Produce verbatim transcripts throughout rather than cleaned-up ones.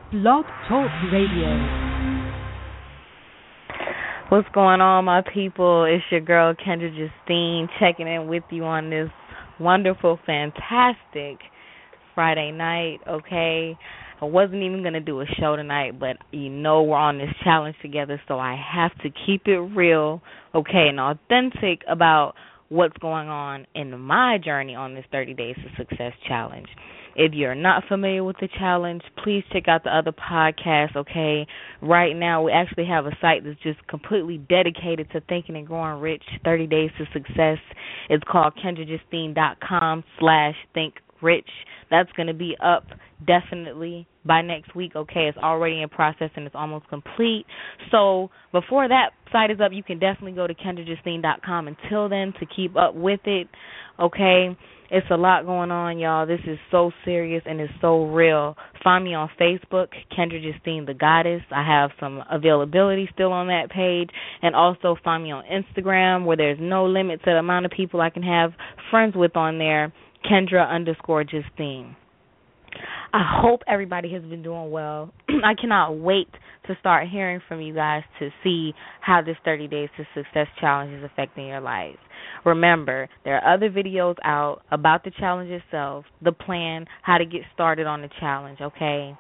Blog Talk Radio. What's going on, my people? It's your girl, Kendra Justine, checking in with you on this wonderful, fantastic Friday night, okay? I wasn't even going to do a show tonight, but you know we're on this challenge together, so I have to keep it real, okay, and authentic about what's going on in my journey on this thirty Days to Success challenge. If you're not familiar with the challenge, please check out the other podcasts, okay? Right now, we actually have a site that's just completely dedicated to thinking and growing rich, thirty Days to Success. It's called kendrajustine.com slash think rich. That's going to be up definitely by next week, okay? It's already in process and it's almost complete. So before that site is up, you can definitely go to kendrajustine dot com until then to keep up with it, okay? It's a lot going on, y'all. This is so serious and it's so real. Find me on Facebook, Kendra Justine the Goddess. I have some availability still on that page. And also find me on Instagram, where there's no limit to the amount of people I can have friends with on there, Kendra underscore Justine. I hope everybody has been doing well. I cannot wait to start hearing from you guys to see how this thirty Days to Success challenge is affecting your lives. Remember, there are other videos out about the challenge itself, the plan, how to get started on the challenge, okay?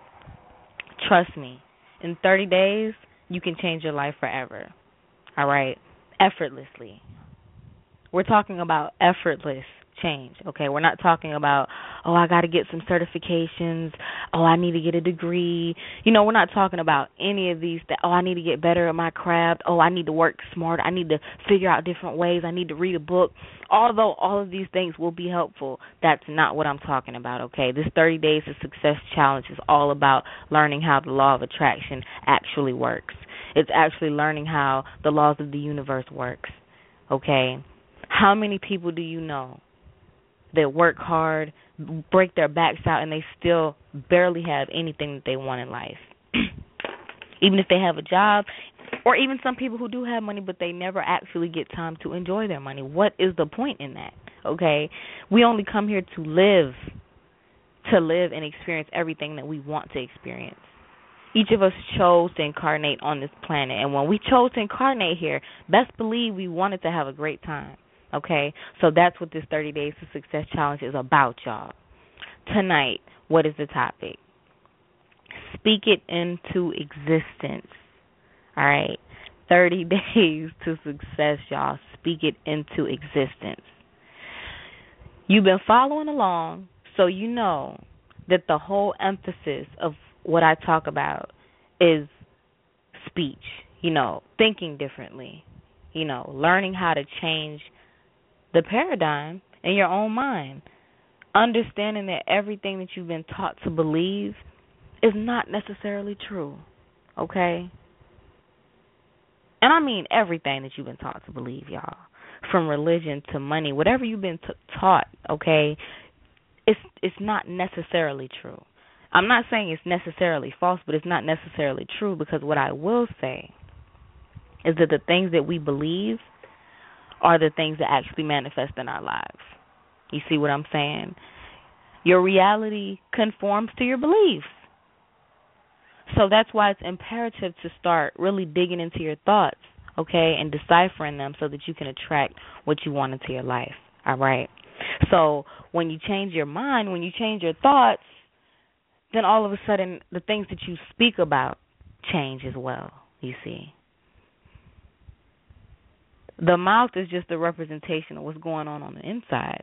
Trust me, in thirty days, you can change your life forever, all right? Effortlessly. We're talking about effortless change, okay? We're not talking about, oh, I got to get some certifications, oh, I need to get a degree. You know, we're not talking about any of these, that, oh, I need to get better at my craft, oh, I need to work smarter, I need to figure out different ways, I need to read a book. Although all of these things will be helpful, that's not what I'm talking about, okay? This thirty Days of Success challenge is all about learning how the law of attraction actually works. It's actually learning how the laws of the universe works, okay? How many people do you know that work hard, break their backs out, and they still barely have anything that they want in life? Even if they have a job, or even some people who do have money, but they never actually get time to enjoy their money. What is the point in that? Okay? We only come here to live, to live and experience everything that we want to experience. Each of us chose to incarnate on this planet, and when we chose to incarnate here, best believe we wanted to have a great time. Okay, so that's what this thirty Days to Success challenge is about, y'all. Tonight, what is the topic? Speak it into existence. All right, thirty Days to Success, y'all. Speak it into existence. You've been following along, so you know that the whole emphasis of what I talk about is speech, you know, thinking differently, you know, learning how to change the paradigm in your own mind, understanding that everything that you've been taught to believe is not necessarily true, okay? And I mean everything that you've been taught to believe, y'all, from religion to money, whatever you've been t- taught, okay, it's it's not necessarily true. I'm not saying it's necessarily false, but it's not necessarily true, because what I will say is that the things that we believe are the things that actually manifest in our lives. You see what I'm saying? Your reality conforms to your beliefs. So that's why it's imperative to start really digging into your thoughts, okay, and deciphering them so that you can attract what you want into your life, all right? So when you change your mind, when you change your thoughts, then all of a sudden the things that you speak about change as well, you see. The mouth is just a representation of what's going on on the inside.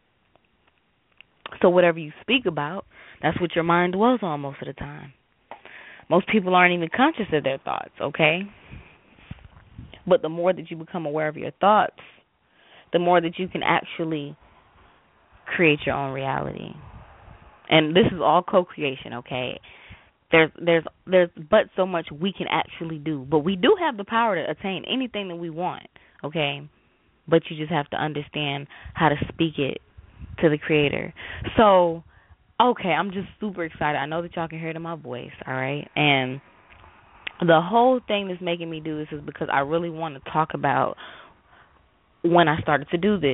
So whatever you speak about, that's what your mind dwells on most of the time. Most people aren't even conscious of their thoughts, okay? But the more that you become aware of your thoughts, the more that you can actually create your own reality. And this is all co-creation, okay? There's there's there's but so much we can actually do. But we do have the power to attain anything that we want, okay? But you just have to understand how to speak it to the Creator. So, okay, I'm just super excited. I know that y'all can hear it in my voice, all right? And the whole thing that's making me do this is because I really want to talk about when I started to do this.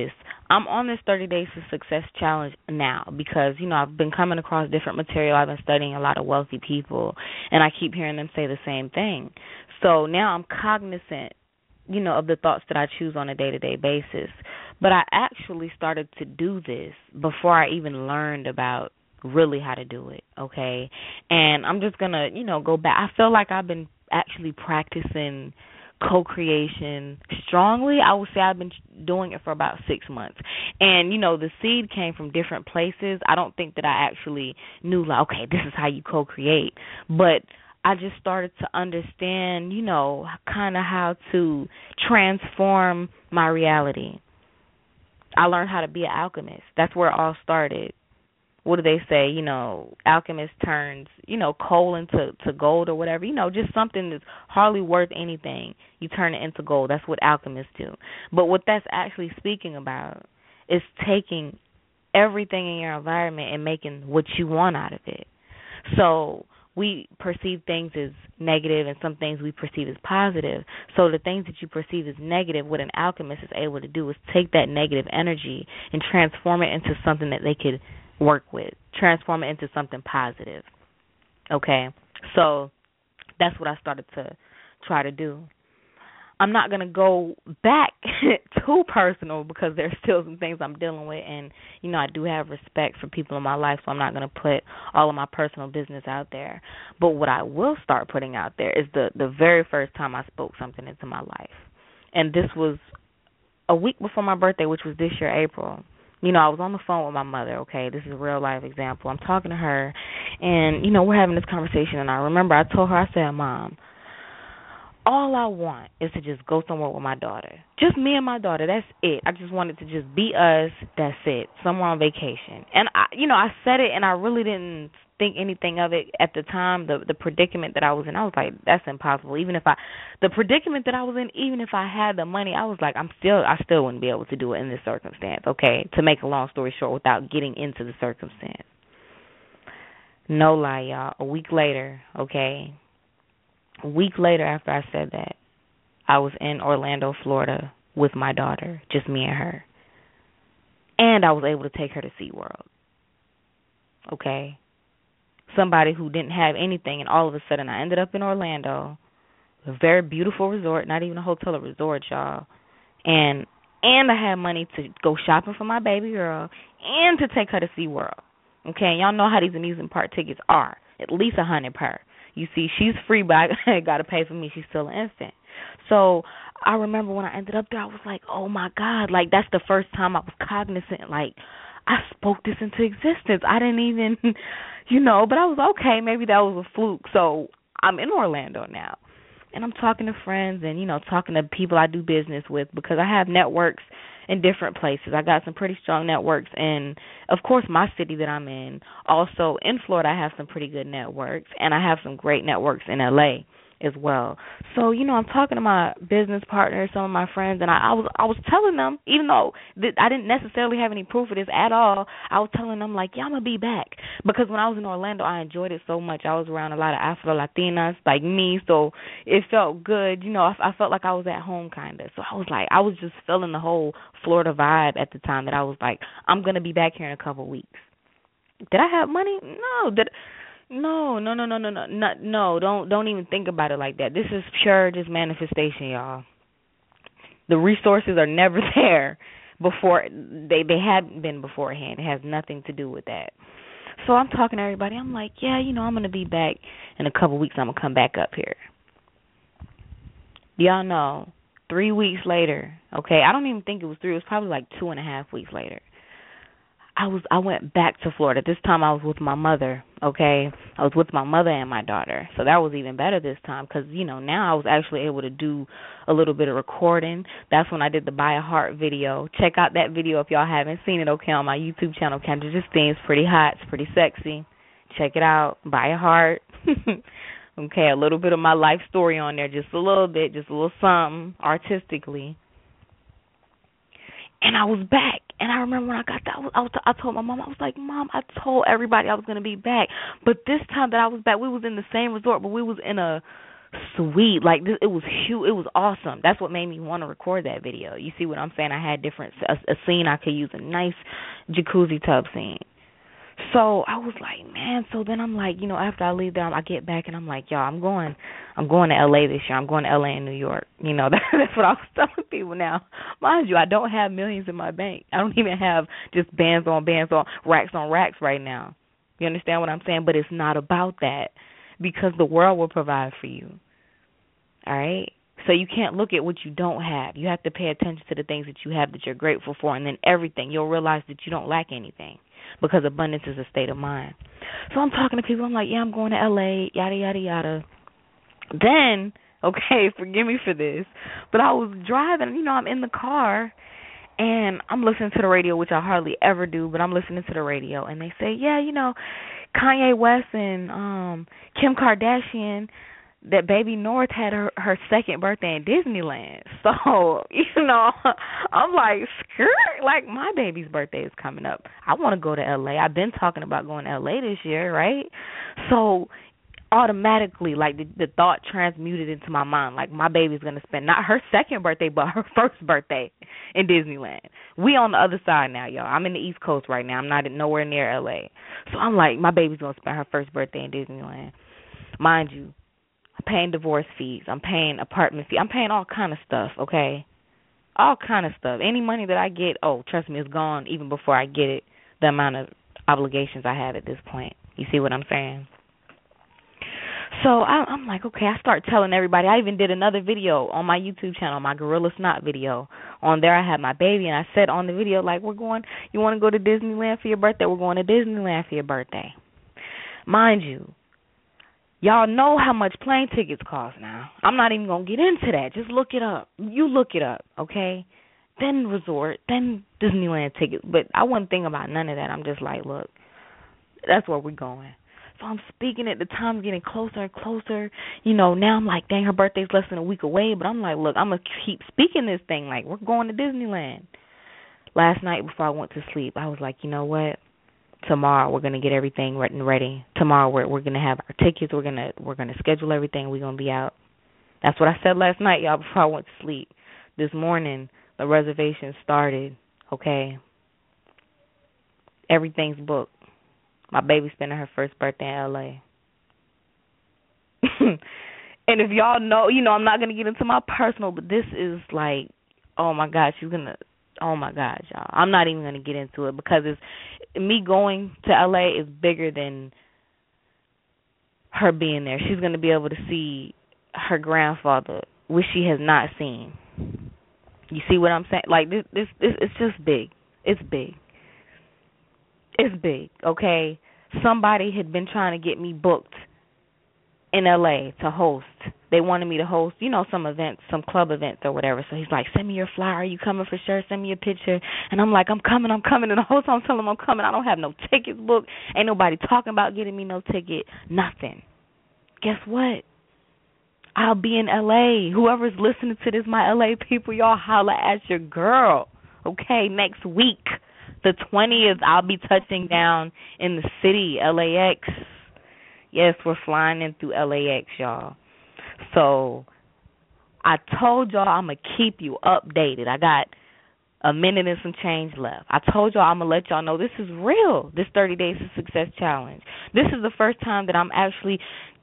I'm on this thirty Days to Success challenge now because, you know, I've been coming across different material. I've been studying a lot of wealthy people, and I keep hearing them say the same thing. So now I'm cognizant, you know, of the thoughts that I choose on a day-to-day basis. But I actually started to do this before I even learned about really how to do it, okay? And I'm just going to, you know, go back. I feel like I've been actually practicing co-creation strongly. I would say I've been doing it for about six months. And, you know, the seed came from different places. I don't think that I actually knew, like, okay, this is how you co-create. But I just started to understand, you know, kind of how to transform my reality. I learned how to be an alchemist. That's where it all started. What do they say? You know, alchemist turns, you know, coal into to gold or whatever. You know, just something that's hardly worth anything. You turn it into gold. That's what alchemists do. But what that's actually speaking about is taking everything in your environment and making what you want out of it. So we perceive things as negative and some things we perceive as positive. So the things that you perceive as negative, what an alchemist is able to do is take that negative energy and transform it into something that they could work with, transform it into something positive. Okay, so that's what I started to try to do. I'm not going to go back too personal because there's still some things I'm dealing with, and, you know, I do have respect for people in my life, so I'm not going to put all of my personal business out there. But what I will start putting out there is the, the very first time I spoke something into my life. And this was a week before my birthday, which was this year, April. You know, I was on the phone with my mother, okay? This is a real-life example. I'm talking to her, and, you know, we're having this conversation, and I remember I told her, I said, Mom, all I want is to just go somewhere with my daughter. Just me and my daughter. That's it. I just wanted to just be us. That's it. Somewhere on vacation. And, I, you know, I said it, and I really didn't think anything of it at the time, the the predicament that I was in. I was like, that's impossible. Even if I, the predicament that I was in, even if I had the money, I was like, I'm still, I still wouldn't be able to do it in this circumstance, okay, to make a long story short without getting into the circumstance. No lie, y'all. A week later, okay, a week later after I said that, I was in Orlando, Florida with my daughter, just me and her. And I was able to take her to SeaWorld, okay? Somebody who didn't have anything, and all of a sudden I ended up in Orlando, a very beautiful resort, not even a hotel, a resort, y'all. And and I had money to go shopping for my baby girl and to take her to SeaWorld. Okay, y'all know how these amusement park tickets are, at least a hundred per. You see, she's free, but I got to pay for me. She's still an infant. So I remember when I ended up there, I was like, oh, my God. Like, that's the first time I was cognizant, like, I spoke this into existence. I didn't even, you know, but I was okay. Maybe that was a fluke. So I'm in Orlando now, and I'm talking to friends and, you know, talking to people I do business with because I have networks in different places. I got some pretty strong networks in, of course, my city that I'm in. Also, in Florida, I have some pretty good networks, and I have some great networks in L A as well. So, you know, I'm talking to my business partners, some of my friends, and I, I was I was telling them, even though th- I didn't necessarily have any proof of this at all, I was telling them, like, yeah, I'm going to be back. Because when I was in Orlando, I enjoyed it so much. I was around a lot of Afro-Latinas like me, so it felt good. You know, I, I felt like I was at home kind of. So I was like, I was just feeling the whole Florida vibe at the time that I was like, I'm going to be back here in a couple of weeks. Did I have money? No. Did No, no, no, no, no, no, no, no. Don't don't even think about it like that. This is pure just manifestation, y'all. The resources are never there before they they hadn't been beforehand. It has nothing to do with that. So I'm talking to everybody. I'm like, yeah, you know, I'm gonna be back in a couple weeks. I'm gonna come back up here. Y'all know, three weeks later. Okay, I don't even think it was three. It was probably like two and a half weeks later. I was I went back to Florida. This time I was with my mother, okay? I was with my mother and my daughter. So that was even better this time because, you know, now I was actually able to do a little bit of recording. That's when I did the Buy a Heart video. Check out that video if y'all haven't seen it, okay, on my YouTube channel, Kendra Justine. It's pretty hot. It's pretty sexy. Check it out. Buy a Heart. Okay, a little bit of my life story on there, just a little bit, just a little something artistically. And I was back. And I remember when I got that, I, was, I, was, I told my mom, I was like, Mom, I told everybody I was going to be back. But this time that I was back, we was in the same resort, but we was in a sweet. Like this, it was huge. It was awesome. That's what made me want to record that video. You see what I'm saying? I had different a, a scene I could use, a nice jacuzzi tub scene. So I was like, man. So then I'm like, you know, after I leave there, I get back and I'm like, y'all, I'm going, I'm going to L A this year. I'm going to L A and New York. You know, that, that's what I was telling people now. Mind you, I don't have millions in my bank. I don't even have just bands on bands on racks on racks right now. You understand what I'm saying? But it's not about that, because the world will provide for you. All right? So you can't look at what you don't have. You have to pay attention to the things that you have that you're grateful for, and then everything. You'll realize that you don't lack anything, because abundance is a state of mind. So I'm talking to people. I'm like, yeah, I'm going to L A, yada, yada, yada. Then, okay, forgive me for this, but I was driving, you know, I'm in the car, and I'm listening to the radio, which I hardly ever do, but I'm listening to the radio, and they say, yeah, you know, Kanye West and um, Kim Kardashian, that baby North had her, her second birthday in Disneyland. So, you know, I'm like, skirt, like my baby's birthday is coming up. I want to go to L A. I've been talking about going to L A this year, right? So automatically, like the, the thought transmuted into my mind, like my baby's going to spend not her second birthday, but her first birthday in Disneyland. We on the other side now, y'all. I'm in the East Coast right now. I'm not nowhere near L A. So I'm like, my baby's going to spend her first birthday in Disneyland. Mind you, I'm paying divorce fees. I'm paying apartment fees. I'm paying all kind of stuff, okay? All kind of stuff. Any money that I get, oh, trust me, it's gone even before I get it, the amount of obligations I have at this point. You see what I'm saying? So I, I'm like, okay, I start telling everybody. I even did another video on my YouTube channel, my Gorilla Snot video. On there I had my baby, and I said on the video, like, we're going, you want to go to Disneyland for your birthday? We're going to Disneyland for your birthday. Mind you, y'all know how much plane tickets cost now. I'm not even going to get into that. Just look it up. You look it up, okay? Then resort, then Disneyland tickets. But I wasn't thinking about none of that. I'm just like, look, that's where we're going. So I'm speaking at the time, getting closer and closer. You know, now I'm like, dang, her birthday's less than a week away. But I'm like, look, I'm going to keep speaking this thing. Like, we're going to Disneyland. Last night before I went to sleep, I was like, you know what? Tomorrow we're gonna get everything ready. Tomorrow we're we're gonna have our tickets. We're gonna we're gonna schedule everything. We're gonna be out. That's what I said last night, y'all. Before I went to sleep. This morning the reservation started. Okay, everything's booked. My baby's spending her first birthday in L A. And if y'all know, you know, I'm not gonna get into my personal, but this is like, oh my gosh, she's gonna. Oh my God, y'all! I'm not even gonna get into it, because it's me going to L A is bigger than her being there. She's gonna be able to see her grandfather, which she has not seen. You see what I'm saying? Like this, this, this it's just big. It's big. It's big. Okay. Somebody had been trying to get me booked in L A to host. They wanted me to host, you know, some events, some club events or whatever. So he's like, send me your flyer. Are you coming for sure? Send me a picture. And I'm like, I'm coming, I'm coming. And the host, I'm telling him I'm coming. I don't have no tickets booked. Ain't nobody talking about getting me no ticket. Nothing. Guess what? I'll be in L A. Whoever's listening to this, my L A people, y'all holla at your girl. Okay, next week, the twentieth, I'll be touching down in the city, L A X. Yes, we're flying in through L A X, y'all. So I told y'all I'm going to keep you updated. I got a minute and some change left. I told y'all I'm going to let y'all know this is real, this thirty Days to Success Challenge. This is the first time that I'm actually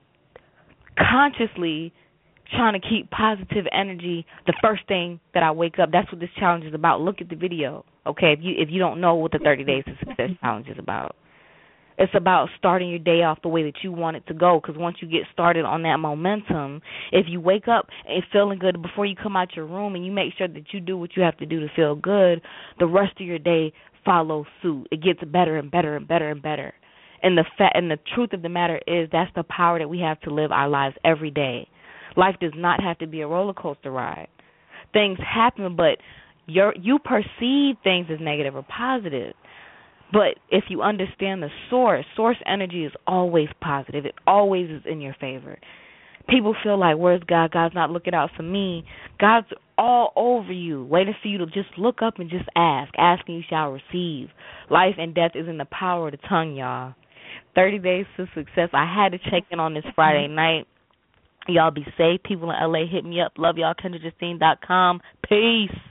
consciously trying to keep positive energy the first thing that I wake up. That's what this challenge is about. Look at the video, okay, if you if you don't know what the thirty Days to Success Challenge is about. It's about starting your day off the way that you want it to go, because once you get started on that momentum, if you wake up and feeling good before you come out your room and you make sure that you do what you have to do to feel good, the rest of your day follows suit. It gets better and better and better and better. And the fa- and the truth of the matter is that's the power that we have to live our lives every day. Life does not have to be a roller coaster ride. Things happen, but you're, you perceive things as negative or positive. But if you understand the source, source energy is always positive. It always is in your favor. People feel like, where's God? God's not looking out for me. God's all over you, waiting for you to just look up and just ask. Ask and you shall receive. Life and death is in the power of the tongue, y'all. thirty Days to Success. I had to check in on this Friday night. Y'all be safe. People in L A, hit me up. Love y'all. Kendra Justine dot com. Peace.